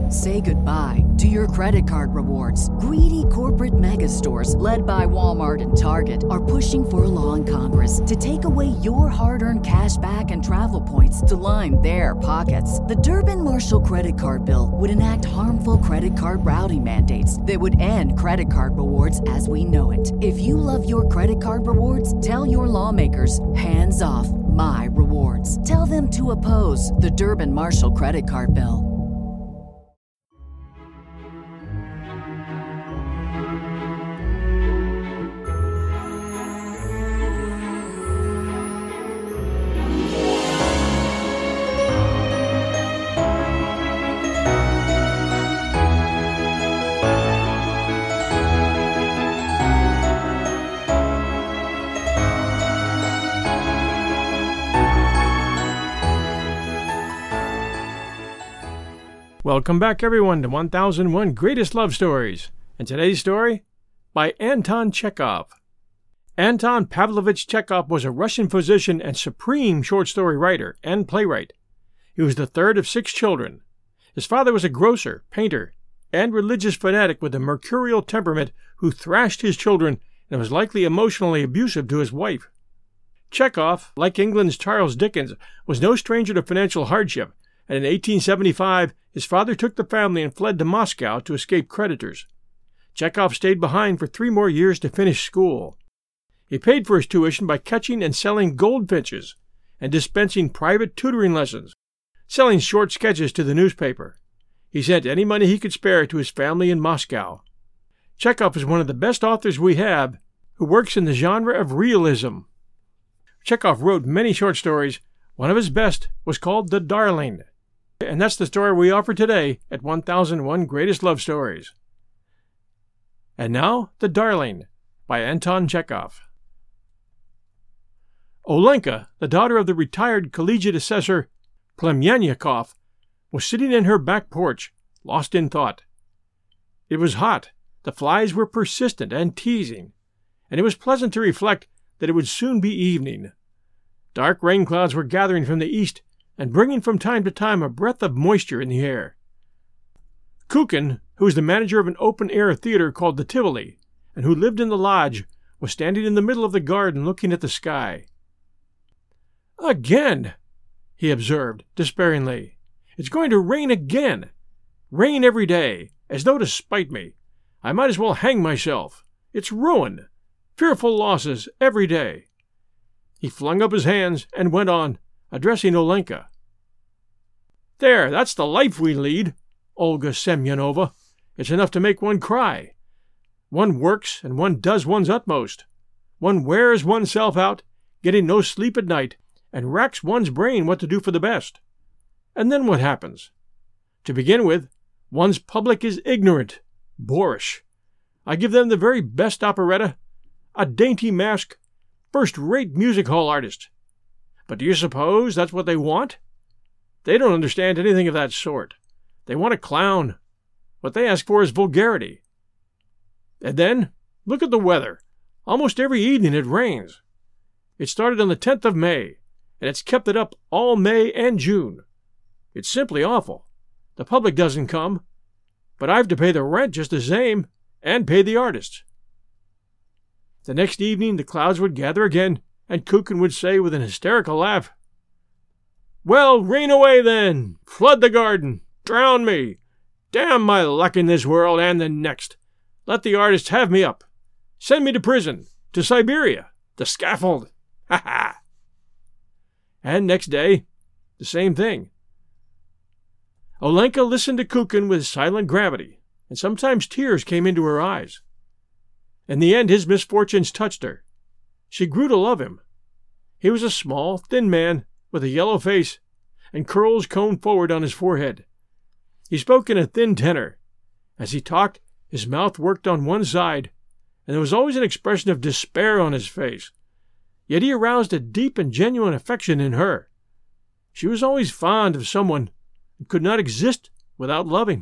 Say goodbye to your credit card rewards. Greedy corporate mega stores, led by Walmart and Target, are pushing for a law in Congress to take away your hard-earned cash back and travel points to line their pockets. The Durbin-Marshall credit card bill would enact harmful credit card routing mandates that would end credit card rewards as we know it. If you love your credit card rewards, tell your lawmakers, hands off my rewards. Tell them to oppose the Durbin-Marshall credit card bill. Welcome back, everyone, to 1001 Greatest Love Stories. And today's story by Anton Chekhov. Anton Pavlovich Chekhov was a Russian physician and supreme short story writer and playwright. He was the third of 6 children. His father was a grocer, painter, and religious fanatic with a mercurial temperament who thrashed his children and was likely emotionally abusive to his wife. Chekhov, like England's Charles Dickens, was no stranger to financial hardship, and in 1875 his father took the family and fled to Moscow to escape creditors. Chekhov stayed behind for 3 more years to finish school. He paid for his tuition by catching and selling goldfinches and dispensing private tutoring lessons, selling short sketches to the newspaper. He sent any money he could spare to his family in Moscow. Chekhov is one of the best authors we have who works in the genre of realism. Chekhov wrote many short stories. One of his best was called The Darling. And that's the story we offer today at 1001 Greatest Love Stories. And now, The Darling by Anton Chekhov. Olenka, the daughter of the retired collegiate assessor Plemyanyakov, was sitting in her back porch, lost in thought. It was hot, the flies were persistent and teasing, and it was pleasant to reflect that it would soon be evening. Dark rain clouds were gathering from the east and bringing from time to time a breath of moisture in the air. Kukin, who was the manager of an open-air theater called the Tivoli, and who lived in the lodge, was standing in the middle of the garden looking at the sky. "Again!" he observed, despairingly. "It's going to rain again! Rain every day, as though to spite me. I might as well hang myself. It's ruin! Fearful losses every day!" He flung up his hands and went on, addressing Olenka. "There, that's the life we lead, Olga Semyonovna. It's enough to make one cry. One works and one does one's utmost. One wears oneself out, getting no sleep at night, and racks one's brain what to do for the best. And then what happens? To begin with, one's public is ignorant, boorish. I give them the very best operetta, a dainty masque, first-rate music-hall artist. But do you suppose that's what they want? They don't understand anything of that sort. They want a clown. What they ask for is vulgarity. And then, look at the weather. Almost every evening it rains. It started on the 10th of May, and it's kept it up all May and June. It's simply awful. The public doesn't come, but I've to pay the rent just the same, and pay the artists." The next evening the clouds would gather again, and Kukin would say with an hysterical laugh, "Well, rain away then! Flood the garden! Drown me! Damn my luck in this world and the next! Let the artists have me up! Send me to prison, to Siberia, the scaffold! Ha ha!" And next day, the same thing. Olenka listened to Kukin with silent gravity, and sometimes tears came into her eyes. In the end his misfortunes touched her. She grew to love him. He was a small, thin man with a yellow face and curls combed forward on his forehead. He spoke in a thin tenor. As he talked, his mouth worked on one side, and there was always an expression of despair on his face. Yet he aroused a deep and genuine affection in her. She was always fond of someone and could not exist without loving.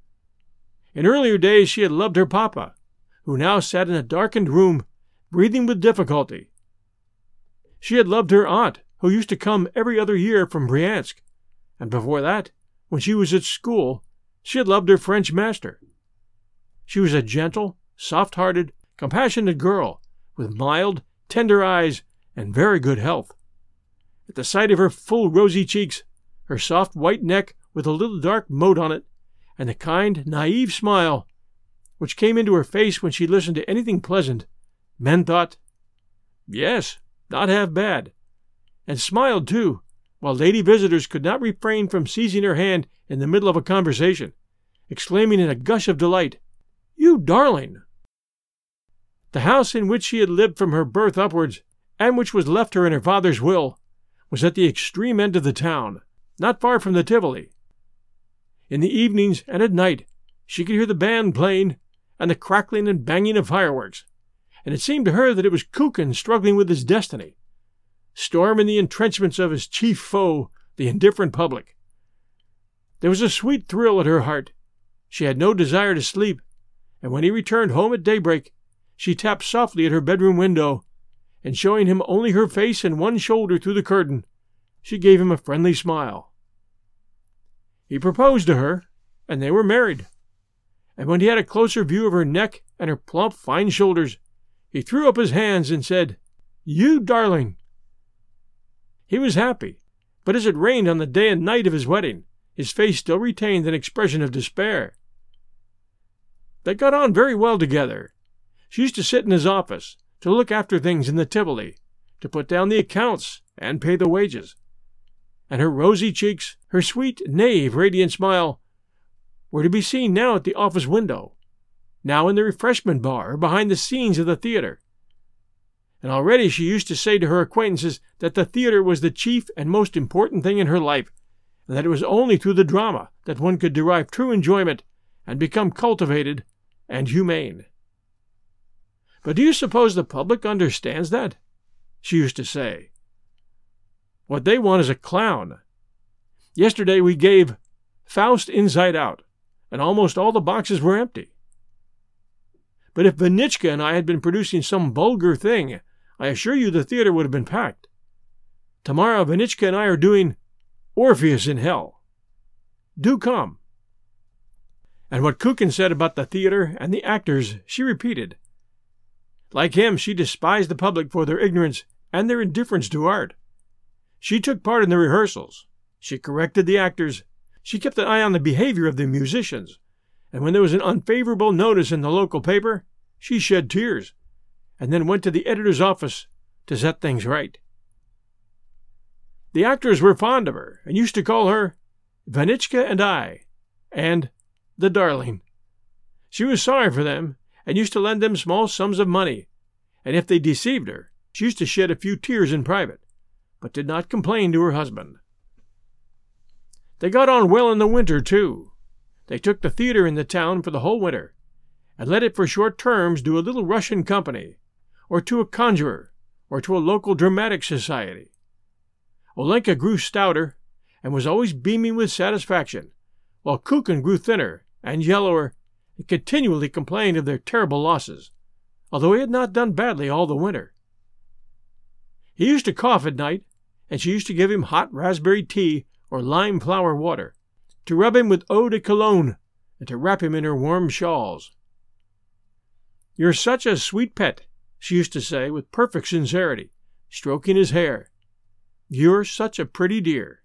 In earlier days she had loved her papa, who now sat in a darkened room, breathing with difficulty. She had loved her aunt, who used to come every other year from Bryansk, and before that, when she was at school, She had loved her French master. She was a gentle, soft-hearted, compassionate girl with mild, tender eyes and very good health. At the sight of her full rosy cheeks, her soft white neck with a little dark mote on it, and the kind, naive smile which came into her face when she listened to anything pleasant, men thought, "Yes, not half bad," and smiled too, while lady visitors could not refrain from seizing her hand in the middle of a conversation, exclaiming in a gush of delight, "You darling!" The house in which she had lived from her birth upwards, and which was left her in her father's will, was at the extreme end of the town, not far from the Tivoli. In the evenings and at night she could hear the band playing and the crackling and banging of fireworks, and it seemed to her that it was Kukin struggling with his destiny, storming the entrenchments of his chief foe, the indifferent public. There was a sweet thrill at her heart. She had no desire to sleep, and when he returned home at daybreak, she tapped softly at her bedroom window, and showing him only her face and one shoulder through the curtain, she gave him a friendly smile. He proposed to her, and they were married. And when he had a closer view of her neck and her plump, fine shoulders, he threw up his hands and said, "You darling!" He was happy, but as it rained on the day and night of his wedding, his face still retained an expression of despair. They got on very well together. She used to sit in his office, to look after things in the Tivoli, to put down the accounts and pay the wages. And her rosy cheeks, her sweet, naive, radiant smile, were to be seen now at the office window, now in the refreshment bar or behind the scenes of the theater. And already she used to say to her acquaintances that the theater was the chief and most important thing in her life, and that it was only through the drama that one could derive true enjoyment and become cultivated and humane. "But do you suppose the public understands that?" she used to say. "What they want is a clown. Yesterday we gave Faust Inside Out, and almost all the boxes were empty. But if Vanitchka and I had been producing some vulgar thing, I assure you the theater would have been packed. Tomorrow Vanitchka and I are doing Orpheus in Hell. Do come." And what Kukin said about the theater and the actors she repeated. Like him, she despised the public for their ignorance and their indifference to art. She took part in the rehearsals. She corrected the actors. She kept an eye on the behavior of the musicians. And when there was an unfavorable notice in the local paper, she shed tears, and then went to the editor's office to set things right. The actors were fond of her, and used to call her Vanitchka and I, and the darling. She was sorry for them, and used to lend them small sums of money, and if they deceived her, she used to shed a few tears in private, but did not complain to her husband. They got on well in the winter, too. They took the theater in the town for the whole winter, and let it for short terms to a little Russian company, or to a conjurer, or to a local dramatic society. Olenka grew stouter, and was always beaming with satisfaction, while Kukin grew thinner and yellower, and continually complained of their terrible losses, although he had not done badly all the winter. He used to cough at night, and she used to give him hot raspberry tea or lime flower water, to rub him with eau de cologne, and to wrap him in her warm shawls. "You're such a sweet pet," she used to say with perfect sincerity, stroking his hair. "You're such a pretty dear."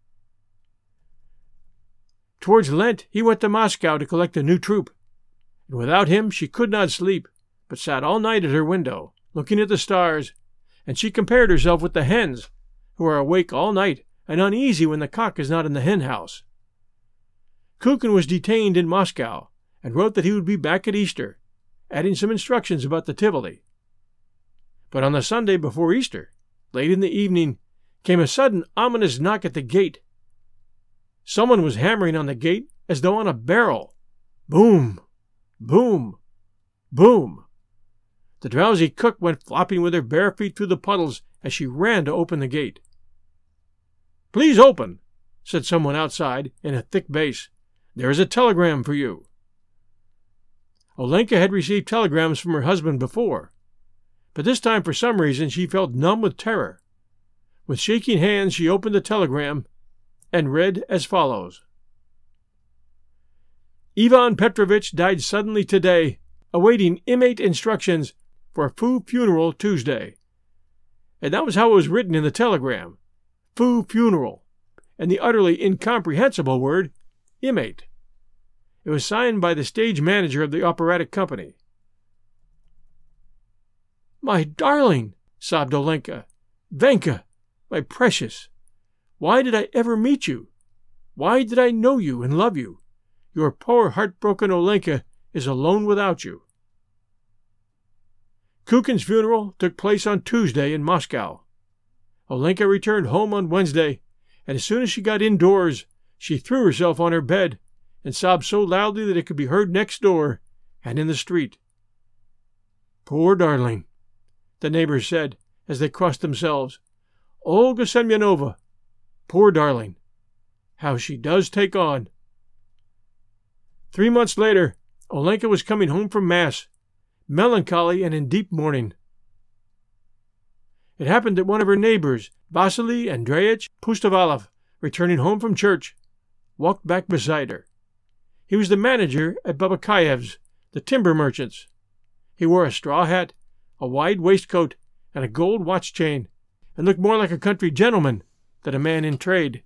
Towards Lent he went to Moscow to collect a new troupe, and without him she could not sleep, but sat all night at her window, looking at the stars, and she compared herself with the hens, who are awake all night and uneasy when the cock is not in the hen-house. Kukin was detained in Moscow, and wrote that he would be back at Easter, adding some instructions about the Tivoli. But on the Sunday before Easter, late in the evening, came a sudden ominous knock at the gate. Someone was hammering on the gate as though on a barrel. Boom! Boom! Boom! The drowsy cook went flopping with her bare feet through the puddles as she ran to open the gate. "Please open," said someone outside in a thick bass. "There is a telegram for you." Olenka had received telegrams from her husband before, but this time for some reason she felt numb with terror. With shaking hands she opened the telegram and read as follows: Ivan Petrovich died suddenly today, awaiting inmate instructions for funeral Tuesday. And that was how it was written in the telegram. Funeral. And the utterly incomprehensible word, inmate. It was signed by the stage manager of the operatic company. "My darling," sobbed Olenka. "Vanka, my precious. Why did I ever meet you? Why did I know you and love you? Your poor heartbroken Olenka is alone without you." Kukin's funeral took place on Tuesday in Moscow. Olenka returned home on Wednesday, and as soon as she got indoors, she threw herself on her bed and sobbed so loudly that it could be heard next door and in the street. "Poor darling," the neighbors said as they crossed themselves. "Olga Semyonovna, poor darling. How she does take on." 3 months later, Olenka was coming home from Mass, melancholy and in deep mourning. It happened that one of her neighbors, Vasily Andreevich Pustovalov, returning home from church, walked back beside her. He was the manager at Babakayev's, the timber merchants. He wore a straw hat, a wide waistcoat, and a gold watch chain, and looked more like a country gentleman than a man in trade.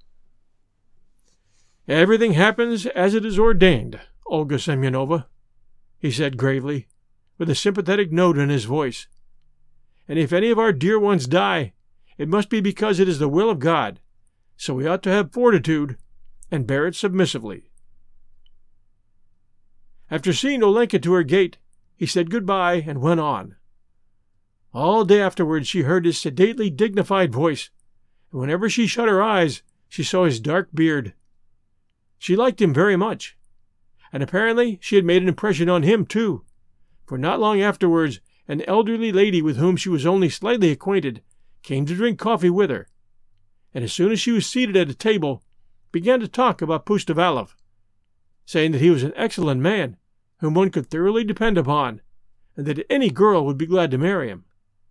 "Everything happens as it is ordained, Olga Semyonovna," he said gravely, with a sympathetic note in his voice. "And if any of our dear ones die, it must be because it is the will of God, so we ought to have fortitude and bear it submissively." After seeing Olenka to her gate, he said good-bye and went on. All day afterwards she heard his sedately dignified voice, and whenever she shut her eyes, she saw his dark beard. She liked him very much, and apparently she had made an impression on him too, for not long afterwards an elderly lady with whom she was only slightly acquainted came to drink coffee with her, and as soon as she was seated at a table, began to talk about Pustovalov, saying that he was an excellent man, whom one could thoroughly depend upon, and that any girl would be glad to marry him.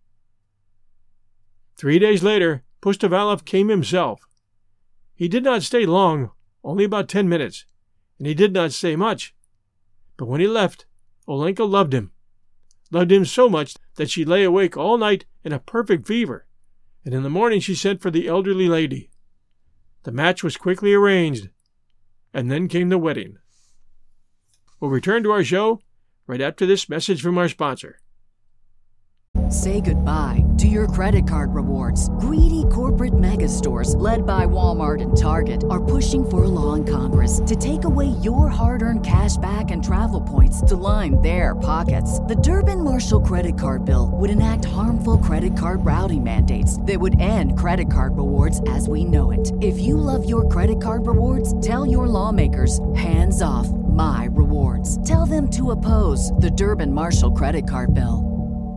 3 days later, Pustovalov came himself. He did not stay long, only about 10 minutes, and he did not say much. But when he left, Olenka loved him so much that she lay awake all night in a perfect fever, and in the morning she sent for the elderly lady. The match was quickly arranged, and then came the wedding. We'll return to our show right after this message from our sponsor. Say goodbye to your credit card rewards. Greedy corporate mega stores, led by Walmart and Target, are pushing for a law in Congress to take away your hard-earned cash back and travel points to line their pockets. The Durbin-Marshall credit card bill would enact harmful credit card routing mandates that would end credit card rewards as we know it. If you love your credit card rewards, tell your lawmakers, hands off my rewards. Tell them to oppose the Durbin-Marshall credit card bill.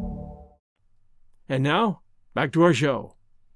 And now, back to our show.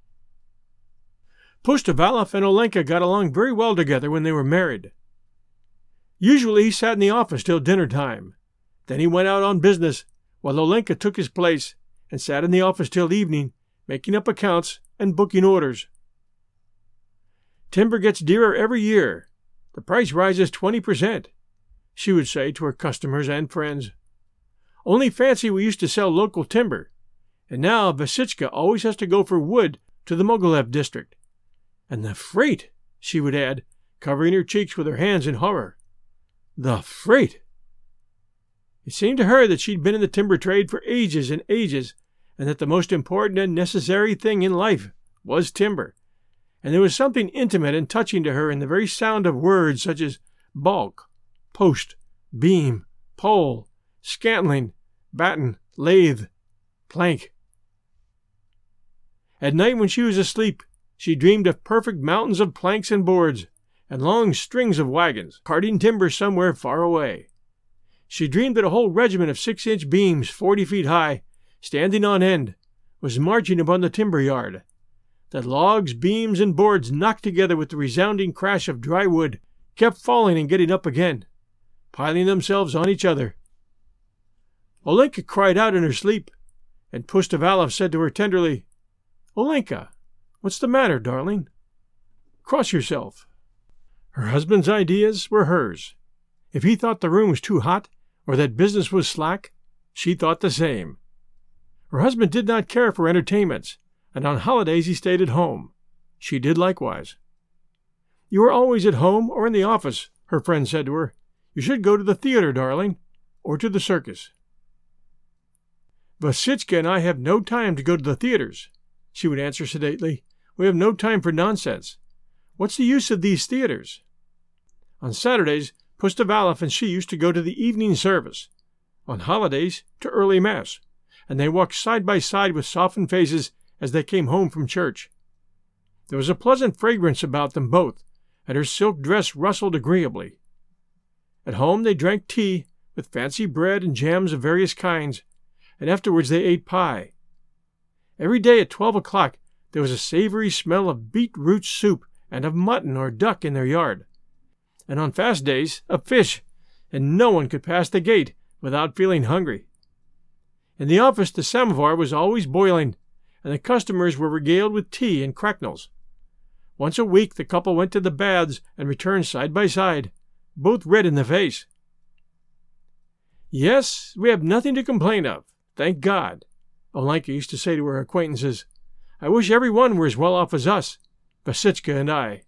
Pustovalov and Olenka got along very well together when they were married. Usually he sat in the office till dinner time. Then he went out on business, while Olenka took his place and sat in the office till evening, making up accounts and booking orders. "Timber gets dearer every year. The price rises 20%, she would say to her customers and friends. "Only fancy we used to sell local timber, and now Vasitchka always has to go for wood to the Mogilev district. And the freight," she would add, covering her cheeks with her hands in horror. The freight! It seemed to her that she'd been in the timber trade for ages and ages, and that the most important and necessary thing in life was timber, and there was something intimate and touching to her in the very sound of words such as balk, post, beam, pole, scantling, batten, lathe, plank. At night when she was asleep, she dreamed of perfect mountains of planks and boards, and long strings of wagons, carting timber somewhere far away. She dreamed that a whole regiment of 6-inch beams, 40 feet high, standing on end, was marching upon the timber yard, that logs, beams, and boards knocked together with the resounding crash of dry wood, kept falling and getting up again, piling themselves on each other. Olenka cried out in her sleep, and Pustovalov said to her tenderly, "Olenka, what's the matter, darling? Cross yourself." Her husband's ideas were hers, If he thought the room was too hot or that business was slack, she thought the same. Her husband did not care for entertainments, and on holidays he stayed at home. She did likewise. "You are always at home or in the office," her friend said to her. "You should go to the theater, darling, or to the circus." "Vasitchka and I have no time to go to the theaters," she would answer sedately. "We have no time for nonsense. What's the use of these theaters?" On Saturdays, Pustovalov and she used to go to the evening service. On holidays, to early mass, and they walked side by side with softened faces as they came home from church. There was a pleasant fragrance about them both, and her silk dress rustled agreeably. At home they drank tea with fancy bread and jams of various kinds, and afterwards they ate pie. Every day at 12 o'clock there was a savory smell of beetroot soup and of mutton or duck in their yard, and on fast days of fish, and no one could pass the gate without feeling hungry. In the office the samovar was always boiling, and the customers were regaled with tea and cracknels. Once a week the couple went to the baths and returned side by side, both red in the face. "Yes, we have nothing to complain of, thank God," Olenka used to say to her acquaintances. "I wish every one were as well off as us, Vasitchka and I."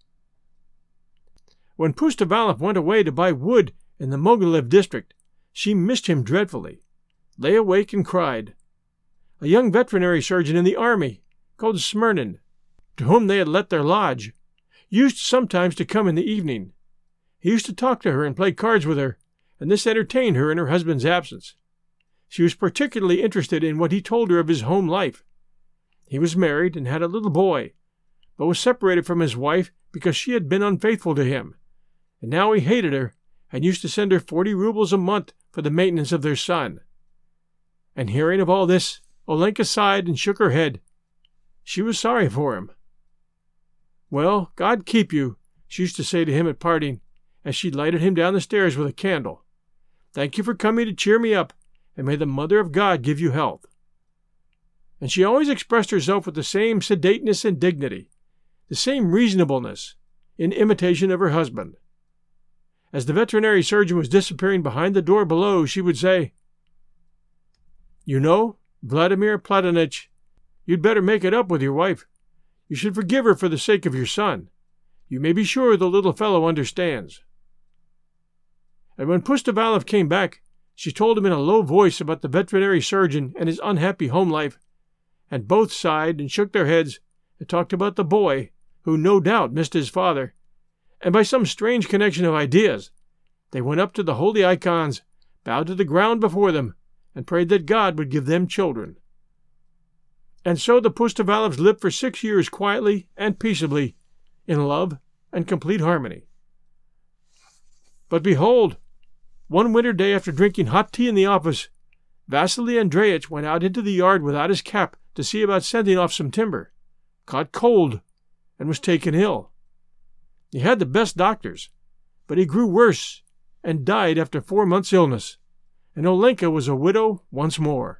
When Pustovalov went away to buy wood in the Mogilev district, she missed him dreadfully, lay awake and cried. A young veterinary surgeon in the army, called Smirnin, to whom they had let their lodge, used sometimes to come in the evening. He used to talk to her and play cards with her, and this entertained her in her husband's absence. She was particularly interested in what he told her of his home life. He was married and had a little boy, but was separated from his wife because she had been unfaithful to him, and now he hated her and used to send her 40 rubles a month for the maintenance of their son. And hearing of all this, Olenka sighed and shook her head. She was sorry for him. "Well, God keep you," she used to say to him at parting, as she lighted him down the stairs with a candle. "Thank you for coming to cheer me up, and may the Mother of God give you health." And she always expressed herself with the same sedateness and dignity, the same reasonableness, in imitation of her husband. As the veterinary surgeon was disappearing behind the door below, she would say, "You know, Vladimir Platonich, you'd better make it up with your wife. You should forgive her for the sake of your son. You may be sure the little fellow understands." And when Pustovalov came back, she told him in a low voice about the veterinary surgeon and his unhappy home life, and both sighed and shook their heads and talked about the boy, who no doubt missed his father, and by some strange connection of ideas, they went up to the holy icons, bowed to the ground before them, and prayed that God would give them children. And so the Pustovalovs lived for 6 years quietly and peaceably, in love and complete harmony. But behold, one winter day after drinking hot tea in the office, Vasily Andreitch went out into the yard without his cap to see about sending off some timber, caught cold, and was taken ill. He had the best doctors, but he grew worse and died after 4 months' illness, and Olenka was a widow once more.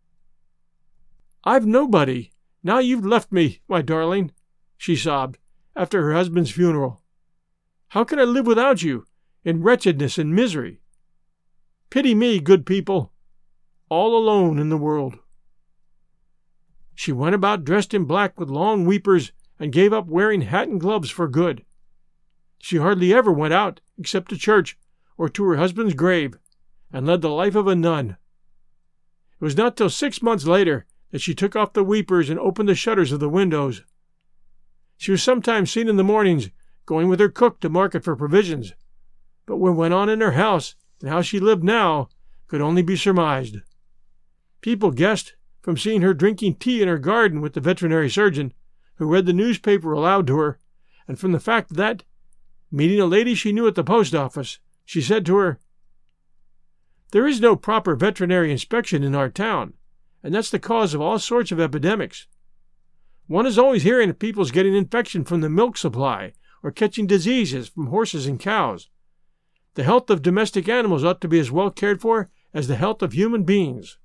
"I've nobody, now you've left me, my darling," she sobbed, after her husband's funeral. "How can I live without you, in wretchedness and misery? Pity me, good people, all alone in the world." She went about dressed in black with long weepers and gave up wearing hat and gloves for good. She hardly ever went out except to church or to her husband's grave, and led the life of a nun. It was not till 6 months later that she took off the weepers and opened the shutters of the windows. She was sometimes seen in the mornings going with her cook to market for provisions, but what went on in her house and how she lived now could only be surmised. People guessed from seeing her drinking tea in her garden with the veterinary surgeon, who read the newspaper aloud to her, and from the fact that, meeting a lady she knew at the post office, she said to her, "There is no proper veterinary inspection in our town, and that's the cause of all sorts of epidemics. One is always hearing of people's getting infection from the milk supply or catching diseases from horses and cows. The health of domestic animals ought to be as well cared for as the health of human beings."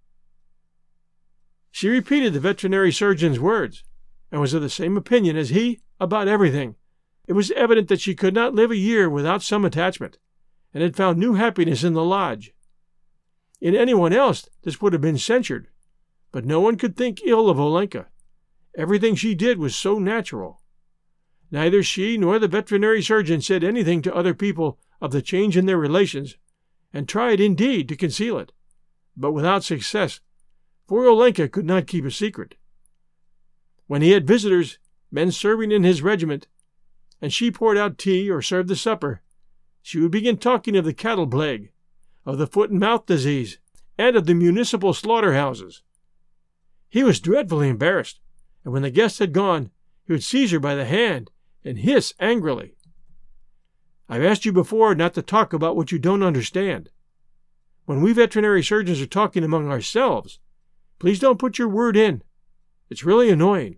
She repeated the veterinary surgeon's words, and was of the same opinion as he about everything. It was evident that she could not live a year without some attachment, and had found new happiness in the lodge. In anyone else this would have been censured, but no one could think ill of Olenka. Everything she did was so natural. Neither she nor the veterinary surgeon said anything to other people of the change in their relations, and tried indeed to conceal it, but without success, for Olenka could not keep a secret. When he had visitors, men serving in his regiment, and she poured out tea or served the supper, she would begin talking of the cattle plague, of the foot and mouth disease, and of the municipal slaughterhouses. He was dreadfully embarrassed, and when the guests had gone, he would seize her by the hand and hiss angrily. "I've asked you before not to talk about what you don't understand. When we veterinary surgeons are talking among ourselves, please don't put your word in. It's really annoying."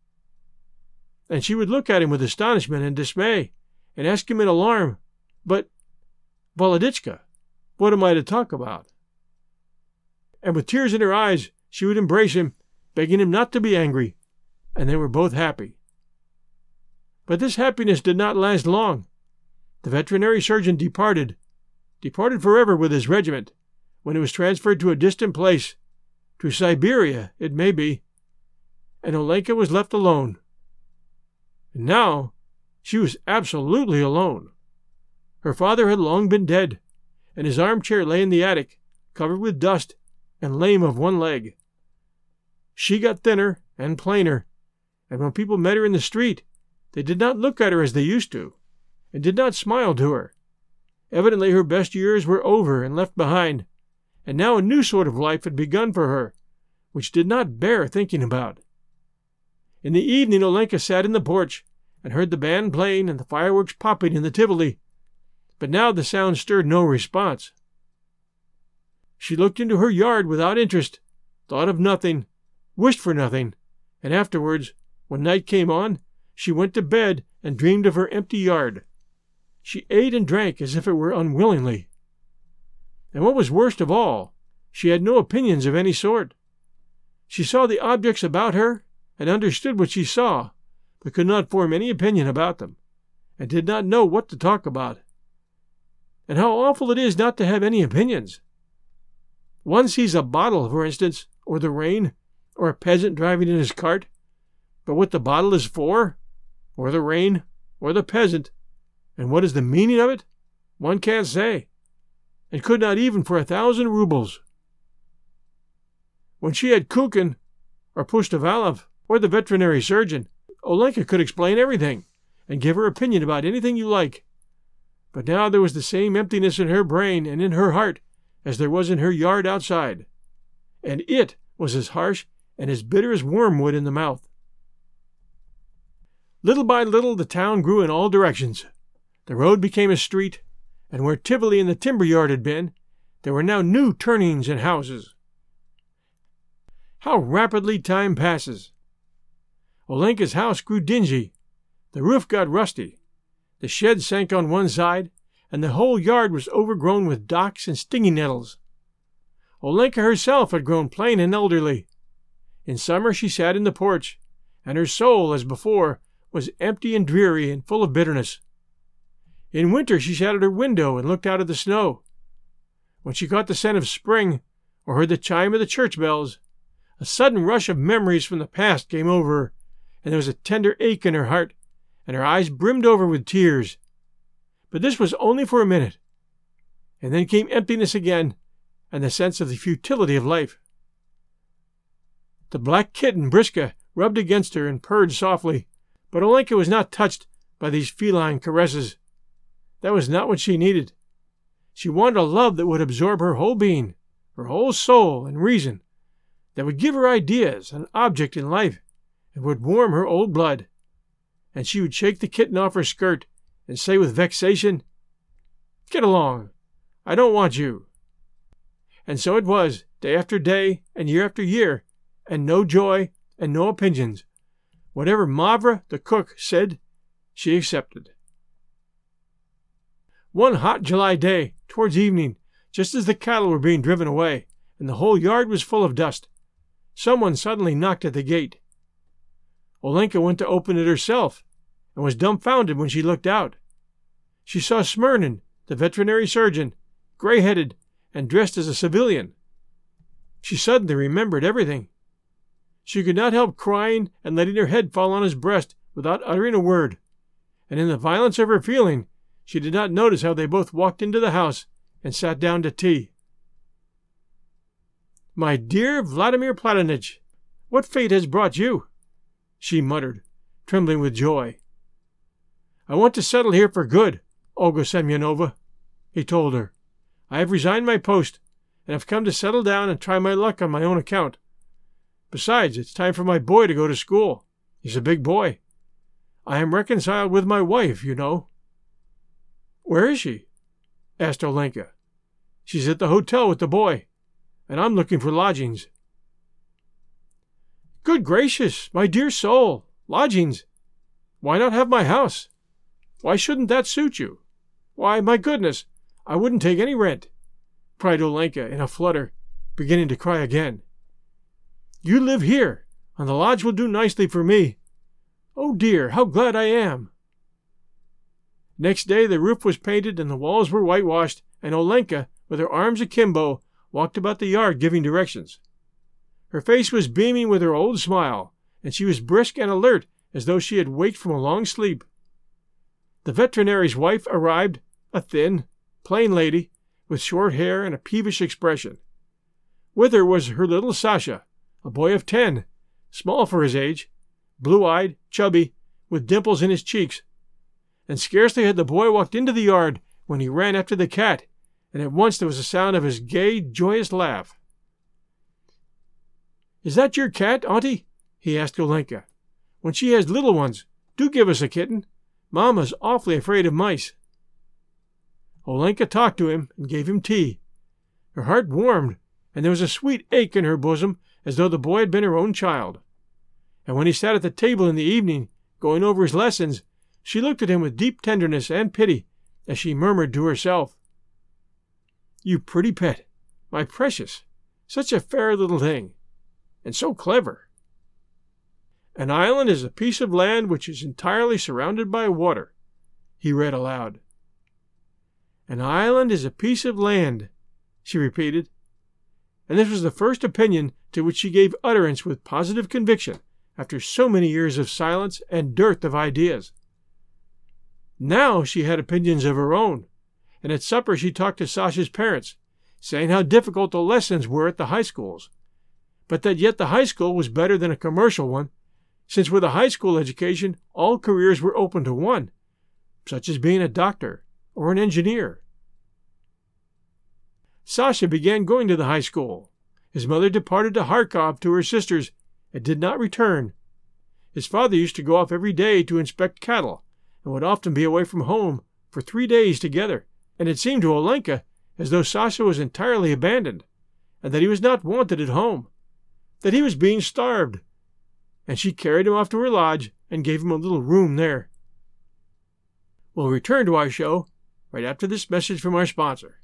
And she would look at him with astonishment and dismay, and ask him in alarm, "But, Volodichka, what am I to talk about?" And with tears in her eyes, she would embrace him, begging him not to be angry, and they were both happy. But this happiness did not last long. The veterinary surgeon departed forever with his regiment, when it was transferred to a distant place, to Siberia, it may be, and Olenka was left alone. And now she was absolutely alone. Her father had long been dead, and his armchair lay in the attic, covered with dust and lame of one leg. She got thinner and plainer, and when people met her in the street, they did not look at her as they used to, and did not smile to her. Evidently her best years were over and left behind, and now a new sort of life had begun for her, which did not bear thinking about. In the evening Olenka sat in the porch, and heard the band playing and the fireworks popping in the Tivoli, but now the sound stirred no response. She looked into her yard without interest, thought of nothing, wished for nothing, and afterwards, when night came on, she went to bed and dreamed of her empty yard. She ate and drank as if it were unwillingly. And what was worst of all, she had no opinions of any sort. She saw the objects about her and understood what she saw, but could not form any opinion about them, and did not know what to talk about. And how awful it is not to have any opinions! One sees a bottle, for instance, or the rain, or a peasant driving in his cart, but what the bottle is for, or the rain, or the peasant, and what is the meaning of it, one can't say, and could not even for 1,000 rubles. When she had Kukin, or Pushtovalov, or the veterinary surgeon, Olenka could explain everything, and give her opinion about anything you like. But now there was the same emptiness in her brain and in her heart as there was in her yard outside, and it was as harsh and as bitter as wormwood in the mouth. Little by little the town grew in all directions. The road became a street, and where Tivoli and the timber yard had been, there were now new turnings and houses. How rapidly time passes! Olenka's house grew dingy, the roof got rusty, the shed sank on one side, and the whole yard was overgrown with docks and stinging nettles. Olenka herself had grown plain and elderly. In summer she sat in the porch, and her soul, as before, was empty and dreary and full of bitterness. In winter she sat at her window and looked out at the snow. When she caught the scent of spring, or heard the chime of the church bells, a sudden rush of memories from the past came over her, and there was a tender ache in her heart, and her eyes brimmed over with tears. But this was only for a minute, and then came emptiness again, and the sense of the futility of life. The black kitten, Briska, rubbed against her and purred softly, but Olenka was not touched by these feline caresses. That was not what she needed. She wanted a love that would absorb her whole being, her whole soul and reason, that would give her ideas, an object in life, and would warm her old blood. And she would shake the kitten off her skirt and say with vexation, "Get along, I don't want you." And so it was, day after day and year after year, and no joy and no opinions. Whatever Mavra, the cook, said, she accepted. One hot July day, towards evening, just as the cattle were being driven away, and the whole yard was full of dust, someone suddenly knocked at the gate. Olenka went to open it herself, and was dumbfounded when she looked out. She saw Smirnin, the veterinary surgeon, gray-headed and dressed as a civilian. She suddenly remembered everything. She could not help crying and letting her head fall on his breast without uttering a word, and in the violence of her feeling, she did not notice how they both walked into the house and sat down to tea. "My dear Vladimir Platonich, what fate has brought you?" she muttered, trembling with joy. "I want to settle here for good, Olga Semyonovna," he told her. "I have resigned my post, and have come to settle down and try my luck on my own account. Besides, it's time for my boy to go to school. He's a big boy. I am reconciled with my wife, you know." "Where is she?" asked Olenka. "She's at the hotel with the boy, and I'm looking for lodgings." "Good gracious, my dear soul, lodgings! Why not have my house? Why shouldn't that suit you? Why, my goodness, I wouldn't take any rent," cried Olenka in a flutter, beginning to cry again. "You live here, and the lodge will do nicely for me. Oh dear, how glad I am!" Next day the roof was painted and the walls were whitewashed, and Olenka, with her arms akimbo, walked about the yard giving directions. Her face was beaming with her old smile, and she was brisk and alert as though she had waked from a long sleep. The veterinary's wife arrived, a thin, plain lady, with short hair and a peevish expression. With her was her little Sasha, a boy of 10, small for his age, blue-eyed, chubby, with dimples in his cheeks. And scarcely had the boy walked into the yard when he ran after the cat, and at once there was a sound of his gay, joyous laugh. "Is that your cat, Auntie?" he asked Olenka. "When she has little ones, do give us a kitten. Mamma's awfully afraid of mice." Olenka talked to him and gave him tea. Her heart warmed, and there was a sweet ache in her bosom as though the boy had been her own child. And when he sat at the table in the evening, going over his lessons, she looked at him with deep tenderness and pity as she murmured to herself, "You pretty pet, my precious, such a fair little thing, and so clever." "An island is a piece of land which is entirely surrounded by water," he read aloud. "An island is a piece of land," she repeated, and this was the first opinion to which she gave utterance with positive conviction after so many years of silence and dearth of ideas. Now she had opinions of her own, and at supper she talked to Sasha's parents, saying how difficult the lessons were at the high schools, but that yet the high school was better than a commercial one, since with a high school education all careers were open to one, such as being a doctor or an engineer. Sasha began going to the high school. His mother departed to Kharkov to her sister's and did not return. His father used to go off every day to inspect cattle, and would often be away from home for 3 days together, and it seemed to Olenka as though Sasha was entirely abandoned, and that he was not wanted at home, that he was being starved, and she carried him off to her lodge and gave him a little room there. We'll return to our show right after this message from our sponsor.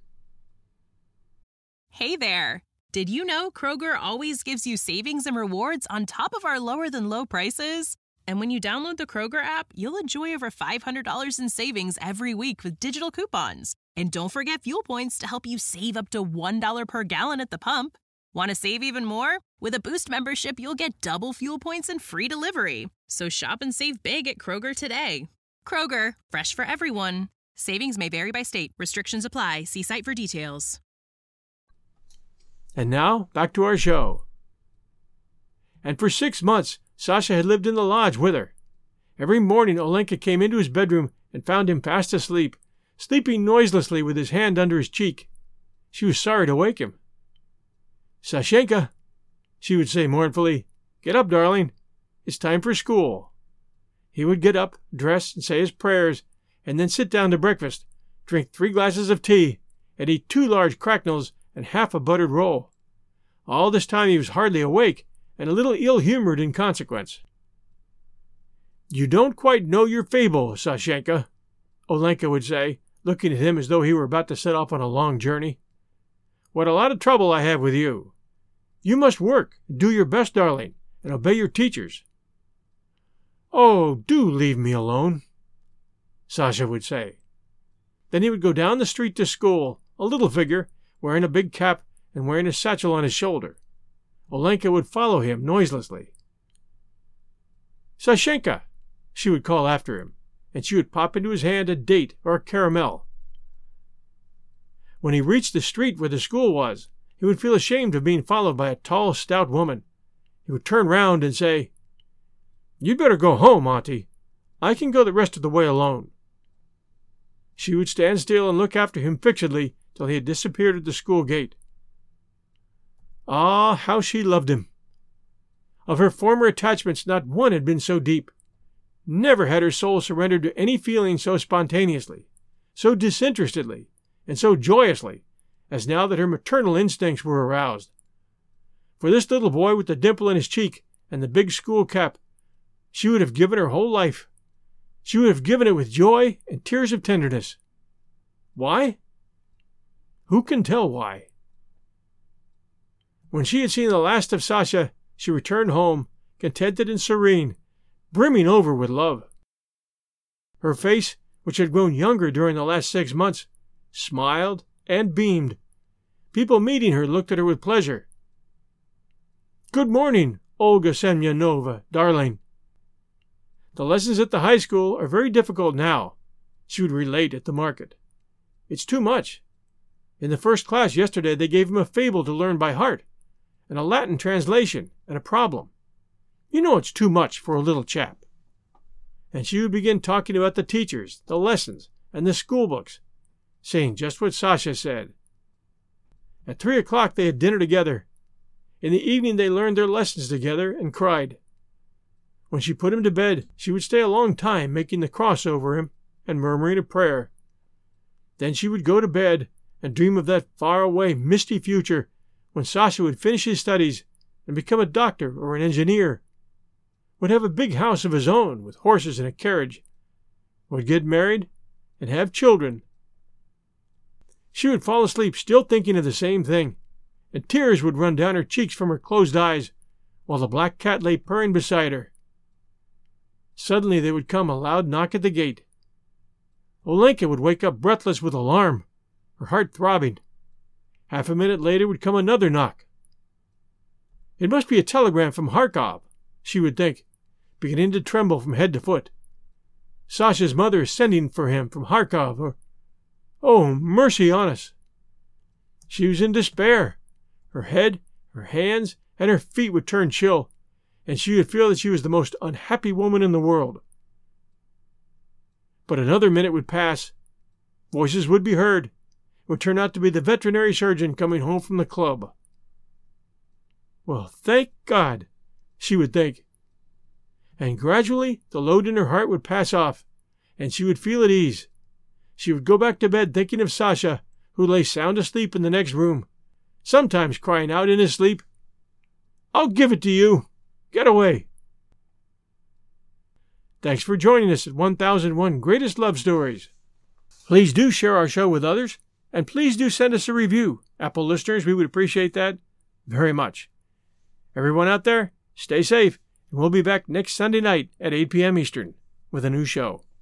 Hey there! Did you know Kroger always gives you savings and rewards on top of our lower-than-low prices? And when you download the Kroger app, you'll enjoy over $500 in savings every week with digital coupons. And don't forget fuel points to help you save up to $1 per gallon at the pump. Want to save even more? With a Boost membership, you'll get double fuel points and free delivery. So shop and save big at Kroger today. Kroger, fresh for everyone. Savings may vary by state. Restrictions apply. See site for details. And now, back to our show. And for 6 months, Sasha had lived in the lodge with her. Every morning Olenka came into his bedroom and found him fast asleep, sleeping noiselessly with his hand under his cheek. She was sorry to wake him. "Sashenka," she would say mournfully, "get up, darling. It's time for school." He would get up, dress, and say his prayers, and then sit down to breakfast, drink 3 glasses of tea, and eat 2 large cracknels and half a buttered roll. All this time he was hardly awake, and a little ill-humored in consequence. "You don't quite know your fable, Sashenka," Olenka would say, looking at him as though he were about to set off on a long journey. "What a lot of trouble I have with you. You must work, do your best, darling, and obey your teachers." "Oh, do leave me alone," Sasha would say. Then he would go down the street to school, a little figure, wearing a big cap and wearing a satchel on his shoulder. Olenka would follow him noiselessly. "Sashenka!" she would call after him, and she would pop into his hand a date or a caramel. When he reached the street where the school was, he would feel ashamed of being followed by a tall, stout woman. He would turn round and say, "You'd better go home, Auntie. I can go the rest of the way alone." She would stand still and look after him fixedly till he had disappeared at the school gate. Ah, how she loved him! Of her former attachments, not one had been so deep. Never had her soul surrendered to any feeling so spontaneously, so disinterestedly, and so joyously as now that her maternal instincts were aroused. For this little boy with the dimple in his cheek and the big school cap, she would have given her whole life. She would have given it with joy and tears of tenderness. Why? Who can tell why? When she had seen the last of Sasha, she returned home, contented and serene, brimming over with love. Her face, which had grown younger during the last 6 months, smiled and beamed. People meeting her looked at her with pleasure. "Good morning, Olga Semyonovna, darling. The lessons at the high school are very difficult now," she would relate at the market. "It's too much. In the first class yesterday they gave him a fable to learn by heart, and a Latin translation, and a problem. You know it's too much for a little chap." And she would begin talking about the teachers, the lessons, and the school books, saying just what Sasha said. At 3 o'clock they had dinner together. In the evening they learned their lessons together and cried. When she put him to bed, she would stay a long time making the cross over him and murmuring a prayer. Then she would go to bed and dream of that far-away, misty future when Sasha would finish his studies and become a doctor or an engineer, would have a big house of his own with horses and a carriage, would get married and have children. She would fall asleep still thinking of the same thing, and tears would run down her cheeks from her closed eyes, while the black cat lay purring beside her. Suddenly there would come a loud knock at the gate. Olenka would wake up breathless with alarm, her heart throbbing. Half a minute later would come another knock. It must be a telegram from Kharkov, she would think, beginning to tremble from head to foot. Sasha's mother is sending for him from Kharkov, or... Oh, mercy on us! She was in despair. Her head, her hands, and her feet would turn chill, and she would feel that she was the most unhappy woman in the world. But another minute would pass. Voices would be heard. It would turn out to be the veterinary surgeon coming home from the club. Well, thank God, she would think. And gradually the load in her heart would pass off, and she would feel at ease. She would go back to bed thinking of Sasha, who lay sound asleep in the next room, sometimes crying out in his sleep, "I'll give it to you! Get away!" Thanks for joining us at 1001 Greatest Love Stories. Please do share our show with others, and please do send us a review. Apple listeners, we would appreciate that very much. Everyone out there, stay safe, and we'll be back next Sunday night at 8 p.m. Eastern with a new show.